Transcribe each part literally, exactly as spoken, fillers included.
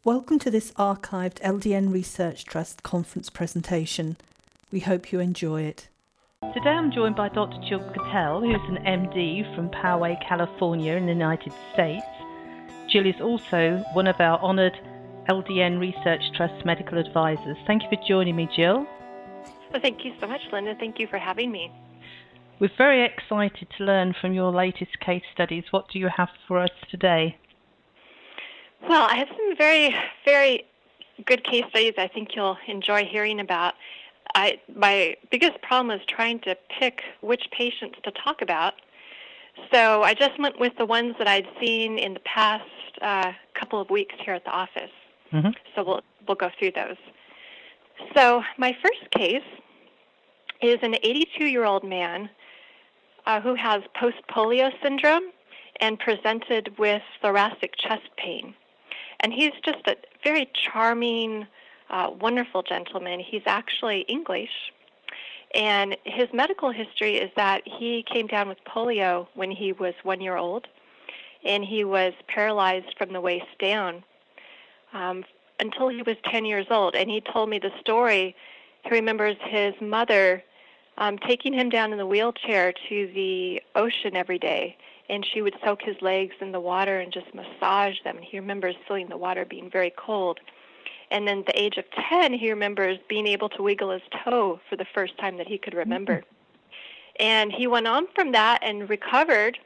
Welcome to this archived L D N Research Trust conference presentation. We hope you enjoy it. Today I'm joined by Doctor Jill Cattell, who's an M D from Poway, California in the United States. Jill is also one of our honoured L D N Research Trust medical advisors. Thank you for joining me, Jill. Well, thank you so much, Linda. Thank you for having me. We're very excited to learn from your latest case studies. What do you have for us today? Well, I have some very, very good case studies I think you'll enjoy hearing about. I, my biggest problem was trying to pick which patients to talk about. So I just went with the ones that I'd seen in the past uh, couple of weeks here at the office. Mm-hmm. So we'll, we'll go through those. So my first case is an eighty-two-year-old man uh, who has post-polio syndrome and presented with thoracic chest pain. And he's just a very charming, uh, wonderful gentleman. He's actually English. And his medical history is that he came down with polio when he was one year old, and he was paralyzed from the waist down um, until he was ten years old. And he told me the story. He remembers his mother um, taking him down in the wheelchair to the ocean every day, and she would soak his legs in the water and just massage them. And he remembers feeling the water being very cold. And then at the age of ten, he remembers being able to wiggle his toe for the first time that he could remember. Mm-hmm. And he went on from that and recovered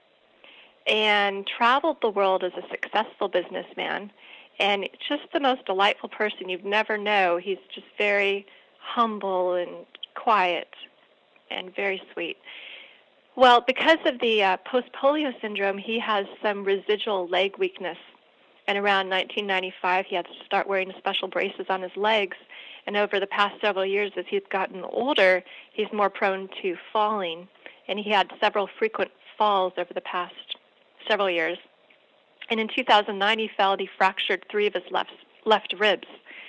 and traveled the world as a successful businessman. And just the most delightful person you'd never know. He's just very humble and quiet and very sweet. Well, because of the uh, post-polio syndrome, he has some residual leg weakness. And around nineteen ninety-five, he had to start wearing special braces on his legs. And over the past several years, as he's gotten older, he's more prone to falling. And he had several frequent falls over the past several years. And in two thousand nine, he fell and he fractured three of his left, left ribs.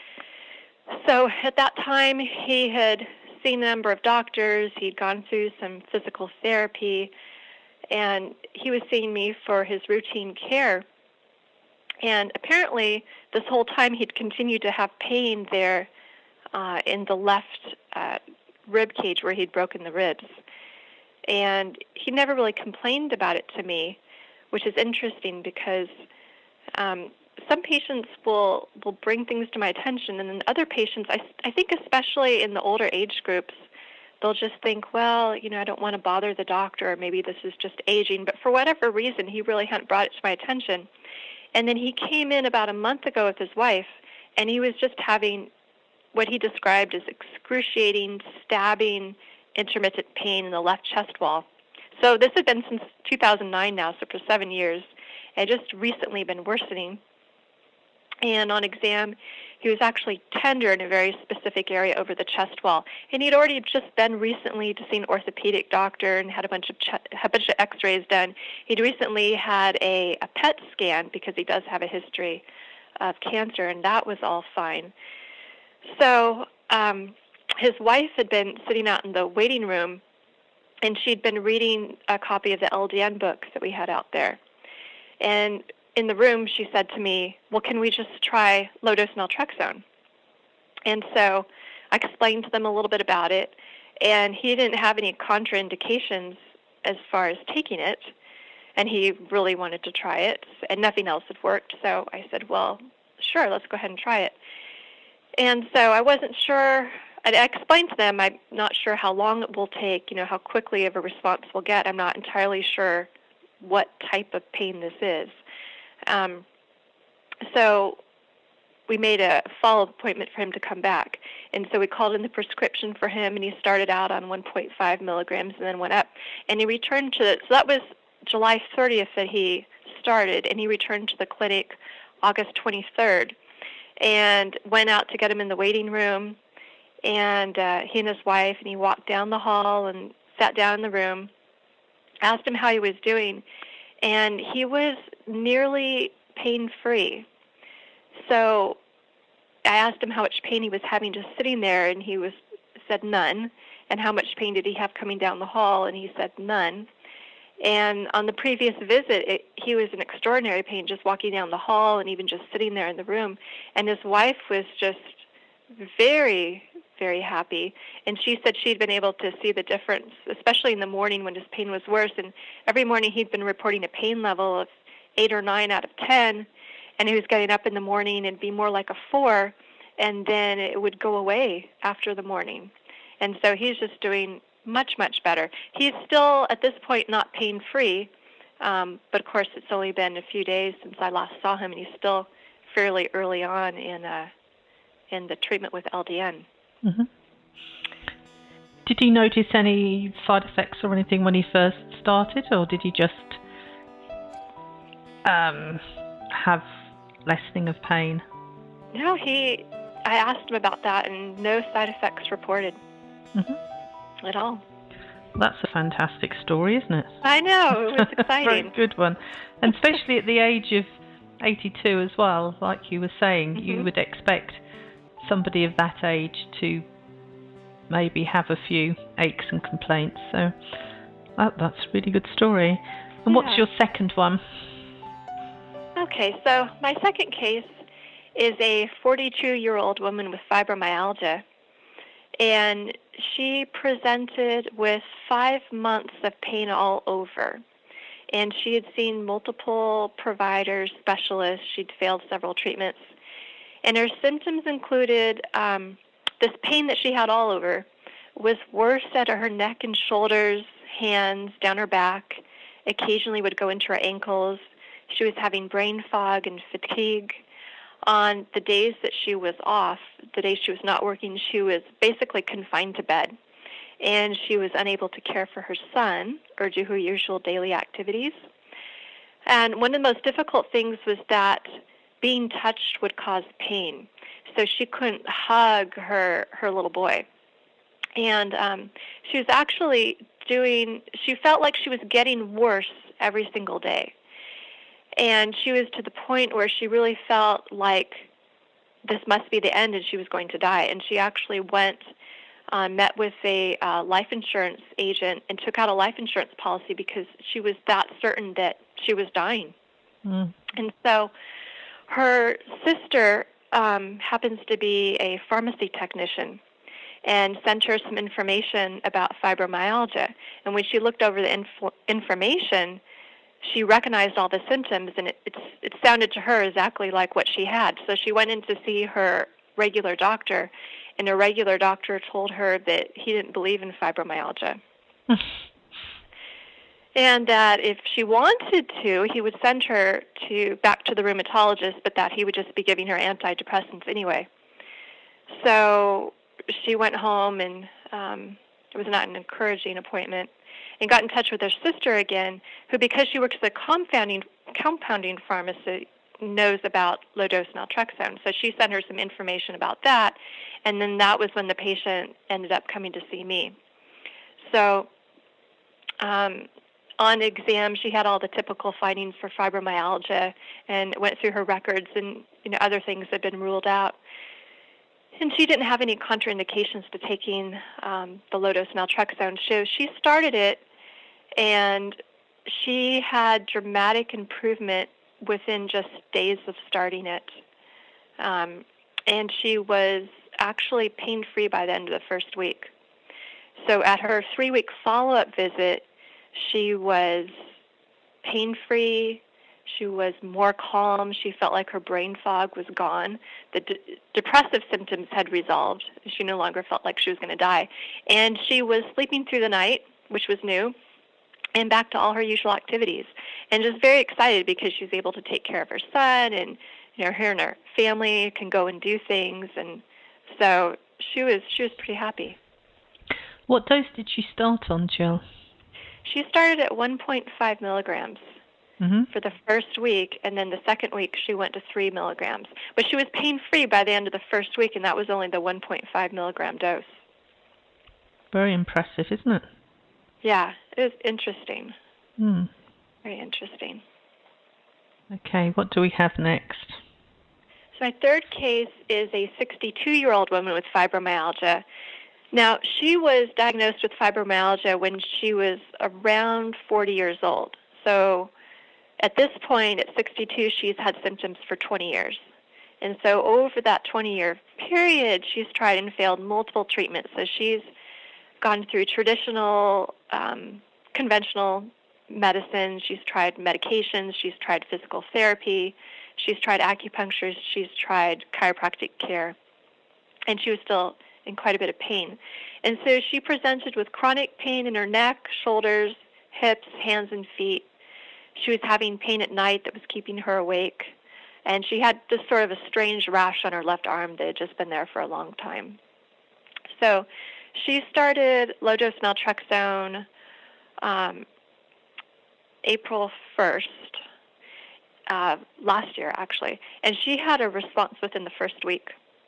So at that time, he had seen a number of doctors. He'd gone through some physical therapy, and he was seeing me for his routine care. And apparently, this whole time, he'd continued to have pain there uh, in the left uh, rib cage where he'd broken the ribs. And he never really complained about it to me, which is interesting because um, some patients will, will bring things to my attention, and then other patients, I, I think especially in the older age groups, they'll just think, well, you know, I don't want to bother the doctor, or maybe this is just aging. But for whatever reason, he really hadn't brought it to my attention. And then he came in about a month ago with his wife, and he was just having what he described as excruciating, stabbing, intermittent pain in the left chest wall. So this had been since two thousand nine now, so for seven years. It had just recently been worsening. And on exam, he was actually tender in a very specific area over the chest wall. And he'd already just been recently to see an orthopedic doctor and had a bunch of ch- a bunch of x-rays done. He'd recently had a, a P E T scan because he does have a history of cancer, and that was all fine. So um, his wife had been sitting out in the waiting room, and she'd been reading a copy of the L D N book that we had out there. And in the room, she said to me, well, can we just try low-dose naltrexone? And so I explained to them a little bit about it, and he didn't have any contraindications as far as taking it, and he really wanted to try it, and nothing else had worked. So I said, well, sure, let's go ahead and try it. And so I wasn't sure. I explained to them I'm not sure how long it will take, you know, how quickly of a response we'll get. I'm not entirely sure what type of pain this is. Um, so we made a follow-up appointment for him to come back. And so we called in the prescription for him, and he started out on one point five milligrams and then went up. And he returned to, so that was July thirtieth that he started, and he returned to the clinic August twenty-third and went out to get him in the waiting room. And uh, he and his wife, and he walked down the hall and sat down in the room, asked him how he was doing, and he was nearly pain-free. So I asked him how much pain he was having just sitting there, and he was said none. And how much pain did he have coming down the hall, and he said none. And on the previous visit, it, he was in extraordinary pain just walking down the hall and even just sitting there in the room. And his wife was just very, very happy. And she said she'd been able to see the difference, especially in the morning when his pain was worse. And every morning he'd been reporting a pain level of eight or nine out of ten. And he was getting up in the morning and be more like a four. And then it would go away after the morning. And so he's just doing much, much better. He's still, at this point, not pain-free, um, but of course it's only been a few days since I last saw him, and he's still fairly early on in uh, in the treatment with L D N. Mm-hmm. Did he notice any side effects or anything when he first started, or did he just um, have lessening of pain? No, he. I asked him about that, and no side effects reported. Mm-hmm. At all. That's a fantastic story, isn't it? I know, it was exciting. Very good one. And especially at the age of eighty-two as well, like you were saying, mm-hmm. you would expect somebody of that age to maybe have a few aches and complaints. So that, that's a really good story. And yeah. What's your second one? Okay, so my second case is a forty-two-year-old woman with fibromyalgia. And she presented with five months of pain all over. And she had seen multiple providers, specialists. She'd failed several treatments. And her symptoms included um, this pain that she had all over was worse at her neck and shoulders, hands, down her back, occasionally would go into her ankles. She was having brain fog and fatigue. On the days that she was off, the days she was not working, she was basically confined to bed. And she was unable to care for her son or do her usual daily activities. And one of the most difficult things was that being touched would cause pain. So she couldn't hug her, her little boy. And um, she was actually doing, she felt like she was getting worse every single day. And she was to the point where she really felt like this must be the end and she was going to die. And she actually went, uh, met with a uh, life insurance agent and took out a life insurance policy because she was that certain that she was dying. Mm. And so her sister um, happens to be a pharmacy technician and sent her some information about fibromyalgia. And when she looked over the inf- information, she recognized all the symptoms, and it, it, it sounded to her exactly like what she had. So she went in to see her regular doctor, and her regular doctor told her that he didn't believe in fibromyalgia. And that if she wanted to, he would send her to back to the rheumatologist, but that he would just be giving her antidepressants anyway. So she went home, and um, it was not an encouraging appointment, and got in touch with her sister again, who, because she works at a compounding, compounding pharmacy, knows about low-dose naltrexone. So she sent her some information about that, and then that was when the patient ended up coming to see me. So um, on exam, she had all the typical findings for fibromyalgia and went through her records, and you know other things had been ruled out. And she didn't have any contraindications to taking um, the low-dose naltrexone. So she started it, and she had dramatic improvement within just days of starting it. Um, and she was actually pain-free by the end of the first week. So at her three-week follow-up visit, she was pain-free. She was more calm. She felt like her brain fog was gone. The de- depressive symptoms had resolved. She no longer felt like she was going to die. And she was sleeping through the night, which was new, and back to all her usual activities. And just very excited because she's able to take care of her son, and you know, her and her family can go and do things. And so she was she was pretty happy. What dose did she start on, Jill? She started at one point five milligrams. Mm-hmm. For the first week, and then the second week she went to three milligrams. But she was pain-free by the end of the first week, and that was only the one point five milligram dose. Very impressive, isn't it? Yeah, it was interesting. Mm. Very interesting. Okay, what do we have next? So my third case is a sixty-two-year-old woman with fibromyalgia. Now, she was diagnosed with fibromyalgia when she was around forty years old. So at this point, at sixty-two, she's had symptoms for twenty years. And so over that twenty-year period, she's tried and failed multiple treatments. So she's gone through traditional, um, conventional medicine. She's tried medications. She's tried physical therapy. She's tried acupuncture. She's tried chiropractic care. And she was still in quite a bit of pain. And so she presented with chronic pain in her neck, shoulders, hips, hands, and feet. She was having pain at night that was keeping her awake. And she had this sort of a strange rash on her left arm that had just been there for a long time. So she started low-dose naltrexone um, April first, uh, last year, actually. And she had a response within the first week.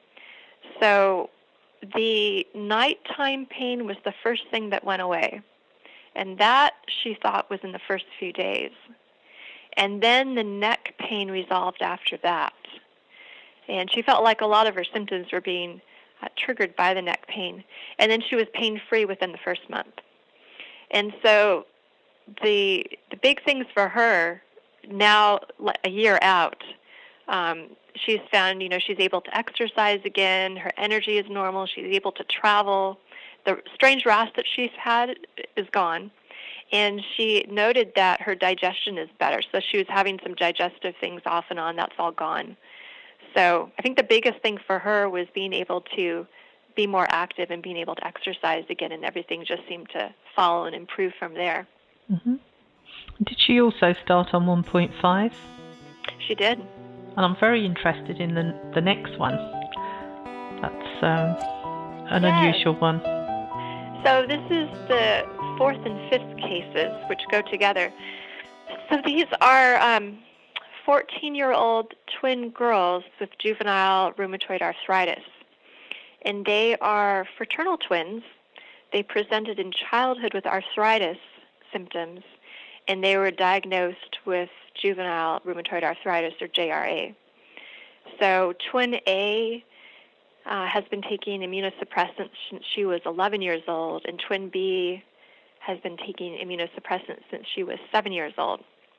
So the nighttime pain was the first thing that went away. And that, she thought, was in the first few days. And then the neck pain resolved after that. And she felt like a lot of her symptoms were being uh, triggered by the neck pain. And then she was pain-free within the first month. And so the the big things for her now, a year out, um, she's found, you know, she's able to exercise again. Her energy is normal. She's able to travel. The strange rash that she's had is gone. And she noted that her digestion is better. So she was having some digestive things off and on. That's all gone. So I think the biggest thing for her was being able to be more active and being able to exercise again, and everything just seemed to follow and improve from there. Mm-hmm. Did she also start on one point five? She did. And I'm very interested in the the next one. That's um, an yes. unusual one. So this is the fourth and fifth cases, which go together. So these are um, fourteen-year-old twin girls with juvenile rheumatoid arthritis. And they are fraternal twins. They presented in childhood with arthritis symptoms, and they were diagnosed with juvenile rheumatoid arthritis, or J R A. So twin A uh, has been taking immunosuppressants since she was eleven years old, and twin B has been taking immunosuppressants since she was seven years old.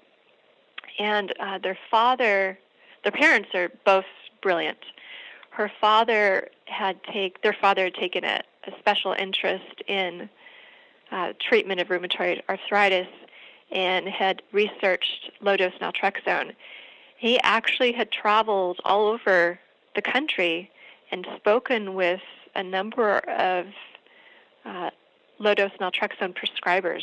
And uh, their father, their parents are both brilliant. Her father had take their father had taken a, a special interest in uh, treatment of rheumatoid arthritis and had researched low-dose naltrexone. He actually had traveled all over the country and spoken with a number of uh, low-dose naltrexone prescribers,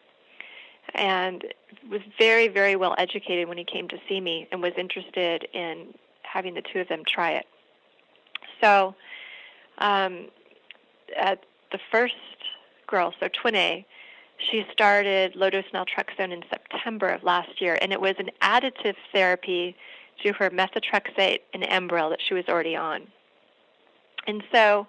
and was very, very well educated when he came to see me and was interested in having the two of them try it. So um, at the first girl, so twin A, she started low-dose naltrexone in September of last year, and it was an additive therapy to her methotrexate and Enbrel that she was already on. And so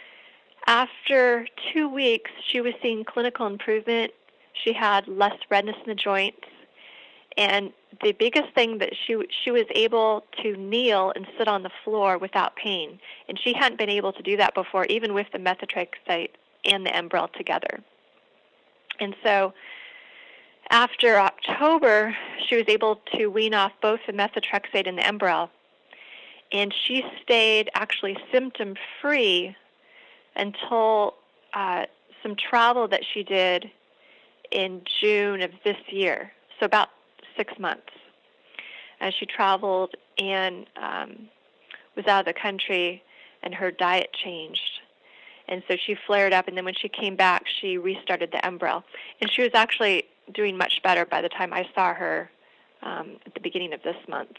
after two weeks, she was seeing clinical improvement. She had less redness in the joints. And the biggest thing that she she was able to kneel and sit on the floor without pain. And she hadn't been able to do that before, even with the methotrexate and the Enbrel together. And so after October, she was able to wean off both the methotrexate and the Enbrel. And she stayed actually symptom-free until uh, some travel that she did in June of this year, so about six months. As she traveled and um, was out of the country, and her diet changed. And so she flared up, and then when she came back, she restarted the Enbrel. And she was actually doing much better by the time I saw her um, at the beginning of this month.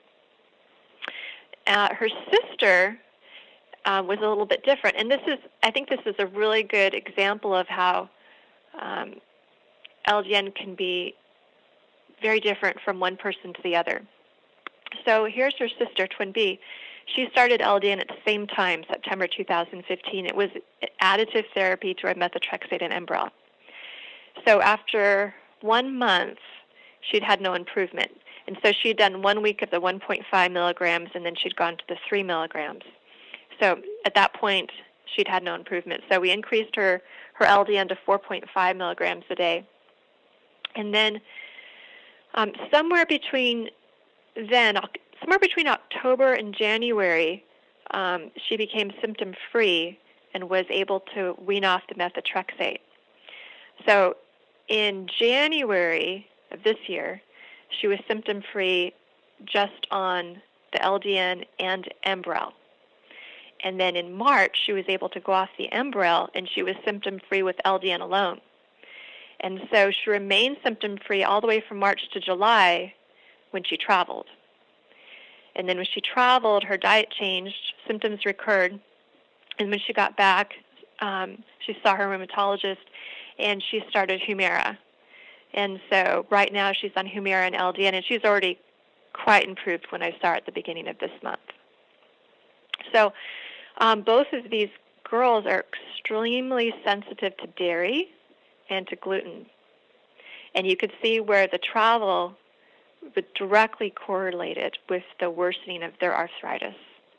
Uh, her sister uh, was a little bit different, and this is, I think this is a really good example of how um, L D N can be very different from one person to the other. So here's her sister, twin B. She started L D N at the same time, September two thousand fifteen. It was additive therapy to her methotrexate and Enbrel. So after one month, she'd had no improvement. And so she'd done one week of the one point five milligrams, and then she'd gone to the three milligrams. So at that point, she'd had no improvement. So we increased her, her L D N to four point five milligrams a day. And then um, somewhere between then, somewhere between October and January, um, she became symptom-free and was able to wean off the methotrexate. So in January of this year, she was symptom-free just on the L D N and Enbrel. And then in March, she was able to go off the Enbrel, and she was symptom-free with L D N alone. And so she remained symptom-free all the way from March to July when she traveled. And then when she traveled, her diet changed, symptoms recurred, and when she got back, um, she saw her rheumatologist, and she started Humira. And so right now she's on Humira and L D N, and she's already quite improved when I saw her at the beginning of this month. So um, both of these girls are extremely sensitive to dairy and to gluten. And you could see where the travel would directly correlated with the worsening of their arthritis.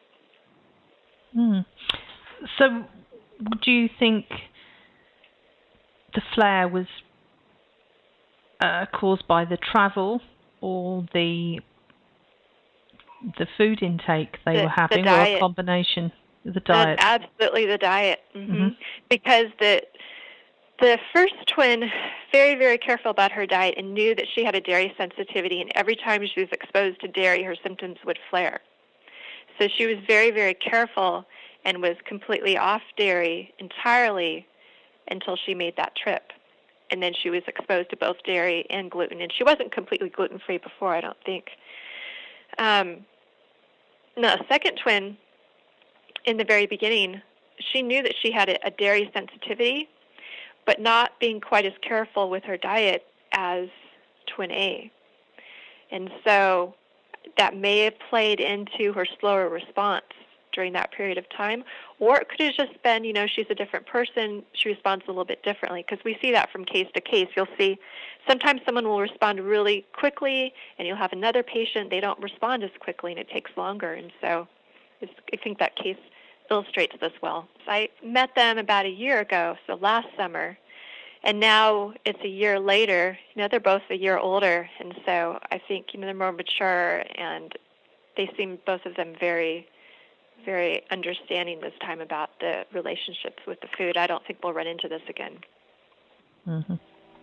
Mm. So do you think the flare was uh, caused by the travel or the the food intake they the, were having, or a combination of the diet? The, absolutely the diet. Mm-hmm. Mm-hmm. Because the the first twin, very, very careful about her diet and knew that she had a dairy sensitivity, and every time she was exposed to dairy, her symptoms would flare. So she was very, very careful and was completely off dairy entirely until she made that trip. And then she was exposed to both dairy and gluten, and she wasn't completely gluten-free before, I don't think. Um, no, second twin, in the very beginning, she knew that she had a, a dairy sensitivity, but not being quite as careful with her diet as twin A. And so that may have played into her slower response during that period of time, or it could have just been, you know, she's a different person, she responds a little bit differently, because we see that from case to case. You'll see sometimes someone will respond really quickly, and you'll have another patient, they don't respond as quickly, and it takes longer. And so it's, I think that case illustrates this well. So I met them about a year ago, so last summer, and now it's a year later. You know, they're both a year older, and so I think, you know, they're more mature, and they seem, both of them, very, very understanding this time about the relationships with the food. I don't think we'll run into this again. Mm-hmm.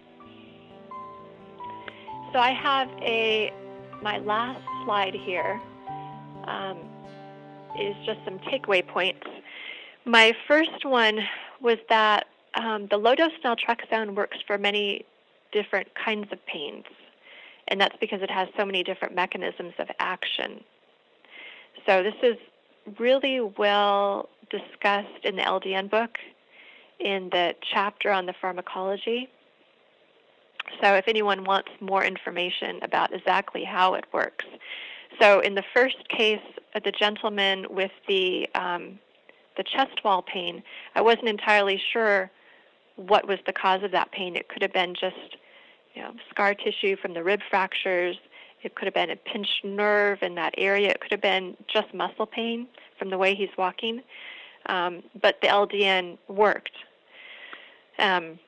So I have a, my last slide here um, is just some takeaway points. My first one was that um, the low-dose naltrexone works for many different kinds of pains, and that's because it has so many different mechanisms of action. So this is really well discussed in the L D N book in the chapter on the pharmacology. So if anyone wants more information about exactly how it works. So in the first case, uh, the gentleman with the um, the chest wall pain, I wasn't entirely sure what was the cause of that pain. It could have been just, you know, scar tissue from the rib fractures. It could have been a pinched nerve in that area. It could have been just muscle pain from the way he's walking. Um, but the L D N worked. Um,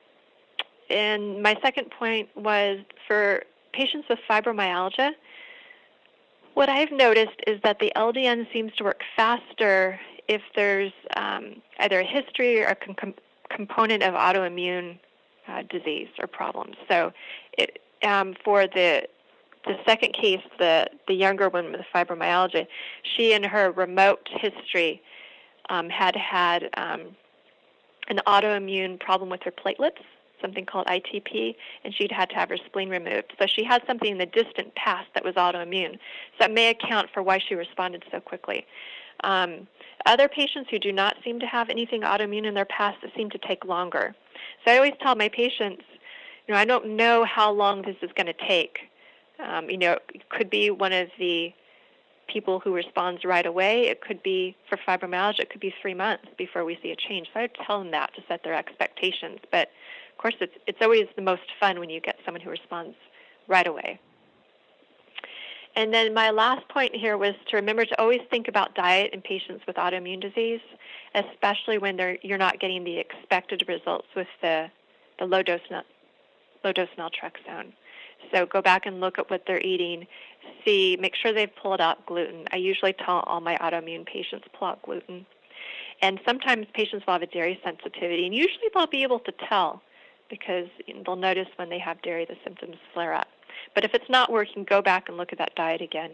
and my second point was for patients with fibromyalgia, what I've noticed is that the L D N seems to work faster if there's um, either a history or a com- component of autoimmune uh, disease or problems. So it, um, for the the second case, the, the younger woman with fibromyalgia, she and her remote history um, had had um, an autoimmune problem with her platelets, something called I T P, and she'd had to have her spleen removed. So she had something in the distant past that was autoimmune. So that may account for why she responded so quickly. Um, other patients who do not seem to have anything autoimmune in their past, it seem to take longer. So I always tell my patients, you know, I don't know how long this is going to take. Um, you know, it could be one of the people who responds right away. It could be, for fibromyalgia, it could be three months before we see a change. So I tell them that to set their expectations. But, of course, it's, it's always the most fun when you get someone who responds right away. And then my last point here was to remember to always think about diet in patients with autoimmune disease, especially when they're, you're not getting the expected results with the, the low-dose low-dose naltrexone. So go back and look at what they're eating, see, make sure they've pulled out gluten. I usually tell all my autoimmune patients pull out gluten. And sometimes patients will have a dairy sensitivity, and usually they'll be able to tell because they'll notice when they have dairy the symptoms flare up. But if it's not working, go back and look at that diet again.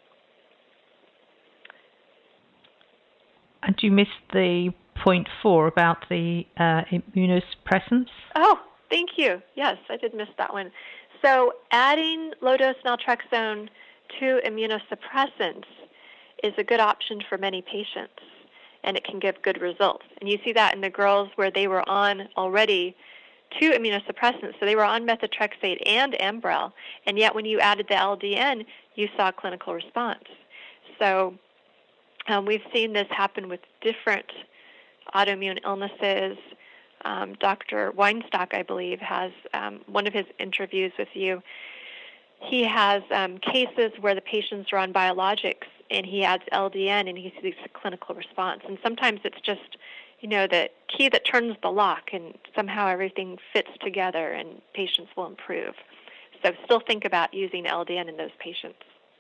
And you missed the point four about the uh, immunosuppressants. Oh, thank you. Yes, I did miss that one. So adding low-dose naltrexone to immunosuppressants is a good option for many patients, and it can give good results. And you see that in the girls where they were on already two immunosuppressants, so they were on methotrexate and Enbrel, and yet when you added the L D N, you saw clinical response. So um, we've seen this happen with different autoimmune illnesses. Um, Doctor Weinstock, I believe, has um, one of his interviews with you. He has um, cases where the patients are on biologics, and he adds L D N, and he sees a clinical response. And sometimes it's just, you know, the key that turns the lock, and somehow everything fits together, and patients will improve. So still think about using L D N in those patients.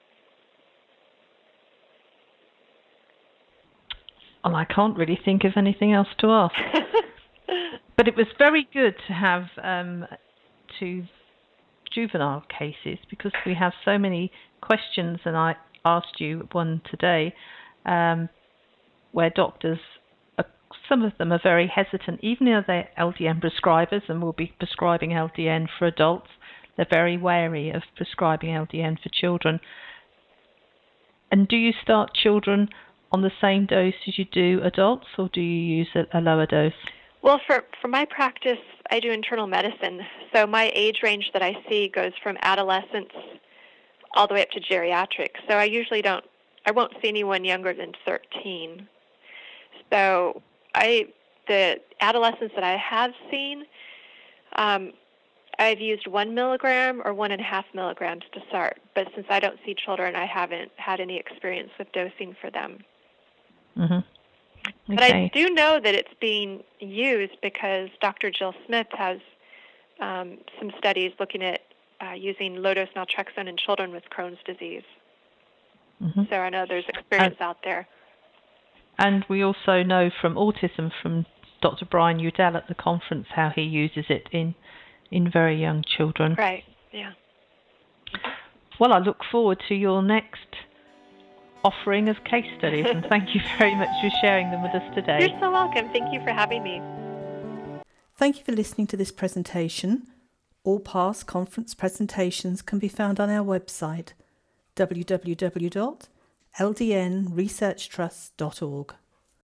Well, I can't really think of anything else to ask. But it was very good to have um, two juvenile cases because we have so many questions, and I asked you one today um, where doctors, are, some of them are very hesitant, even though they're L D N prescribers and will be prescribing L D N for adults, they're very wary of prescribing L D N for children. And do you start children on the same dose as you do adults, or do you use a, a lower dose? Well, for, for my practice, I do internal medicine. So my age range that I see goes from adolescents all the way up to geriatrics. So I usually don't, I won't see anyone younger than thirteen. So I, the adolescents that I have seen, um, I've used one milligram or one and a half milligrams to start. But since I don't see children, I haven't had any experience with dosing for them. Mm-hmm. Okay. But I do know that it's being used because Doctor Jill Smith has um, some studies looking at uh, using low-dose naltrexone in children with Crohn's disease. Mm-hmm. So I know there's experience uh, out there. And we also know from autism from Doctor Brian Udell at the conference how he uses it in, in very young children. Right, yeah. Well, I look forward to your next offering of case studies, and thank you very much for sharing them with us today. You're so welcome. Thank you for having me. Thank you for listening to this presentation. All past conference presentations can be found on our website, w w w dot l d n research trust dot org.